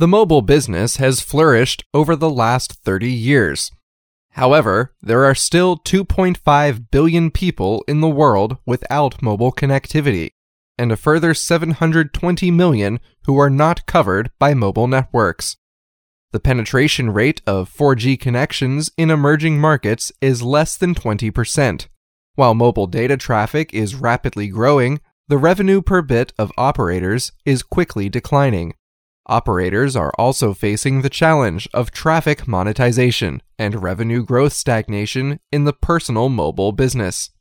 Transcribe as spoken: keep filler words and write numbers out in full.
The mobile business has flourished over the last thirty years. However, there are still two point five billion people in the world without mobile connectivity, and a further seven hundred twenty million who are not covered by mobile networks. The penetration rate of four G connections in emerging markets is less than twenty percent. While mobile data traffic is rapidly growing, the revenue per bit of operators is quickly declining. Operators are also facing the challenge of traffic monetization and revenue growth stagnation in the personal mobile business.